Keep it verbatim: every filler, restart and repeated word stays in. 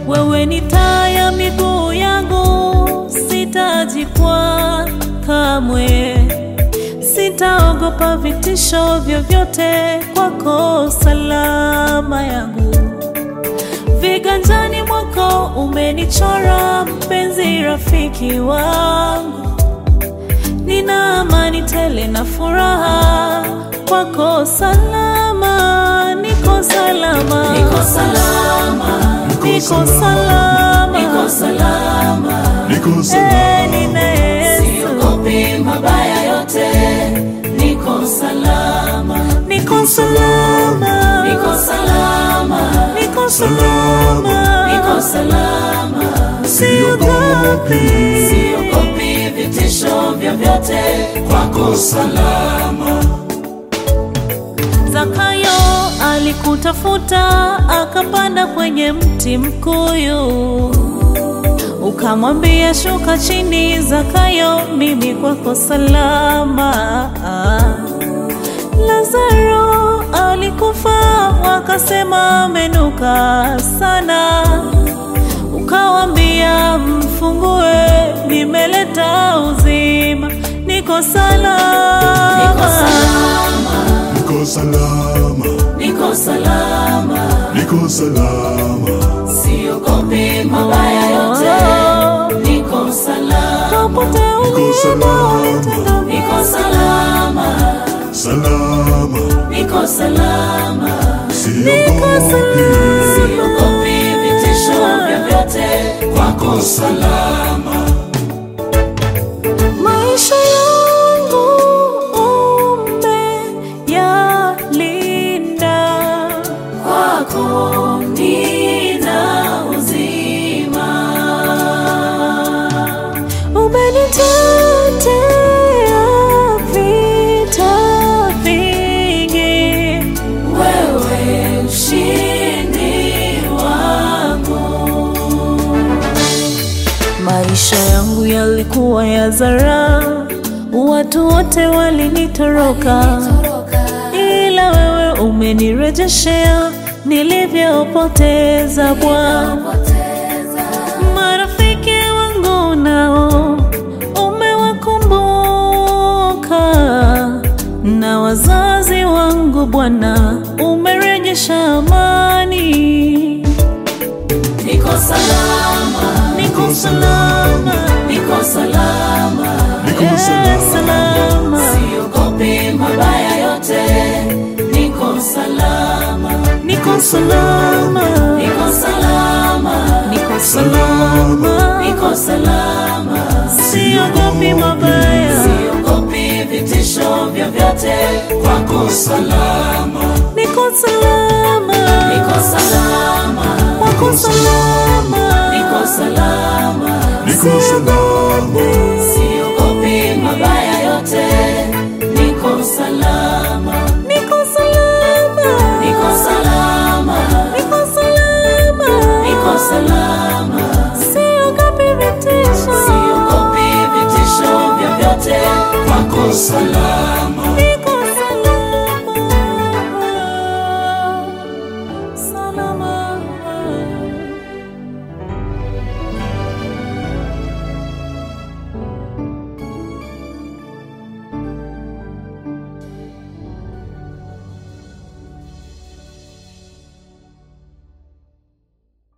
Wewe ni taa ya miguu yangu, sitajikwaa kamwe. Sitaogopa vitisho vyovyote, kwako salama yangu. Viganjani mwako umenichora, mpenzi rafiki wangu. Nina amani tele na furaha, kwako salama, niko salama. Niko salama, Niko salama, niko salama, Niko salama, nina Yesu. siogopi mabaya yote. Niko salama, Niko salama, niko salama, niko salama, niko salama, siogopi. siogopi vitisho vyovyote. Kwako salama. Zakayo alikutafuta, akapanda kwenye mti mkuyu. Ukamwambia shuka chini Zakayo, mimi kwako salama. Lazaro alikufa, wakasema amenuka sana. Ukawambia mfungue, nimeleta uzima. Niko salama, Niko salama, Niko salama, niko salama, Niko salama, siogopi mabaya yote. Niko salama, popote Niko salama, niko salama, salama, niko salama, siogopi. siogopi vitisho vyovyote. Kwako salama. maisha yangu umeyalinda. Kwako nina uzima. Umenitetea vita vingi. Wewe ushindi wangu. Maisha yangu yalikuwa ya zara, watu wote walinitoroka, ila wewe umenirejeshea nilivyopoteza Bwana. Marafiki wangu nao umewakumbuka, na wazazi wangu Bwana umerejesha amani. Niko salama, Niko salama, niko salama, Niko eh, salama, salama. siogopi mabaya yote. Niko salama, Niko salama, niko salama, niko salama, niko salama, siogopi mabaya. siogopi vitisho vyovyote. Kwako salama, Niko salama, niko salama, wako salama, niko salama, Niko salama, siogopi mabaya yote. Niko salama, niko salama, niko salama, niko salama, niko salama, siogopi vitisho. siogopi vitisho vyovyote. Kwako salama.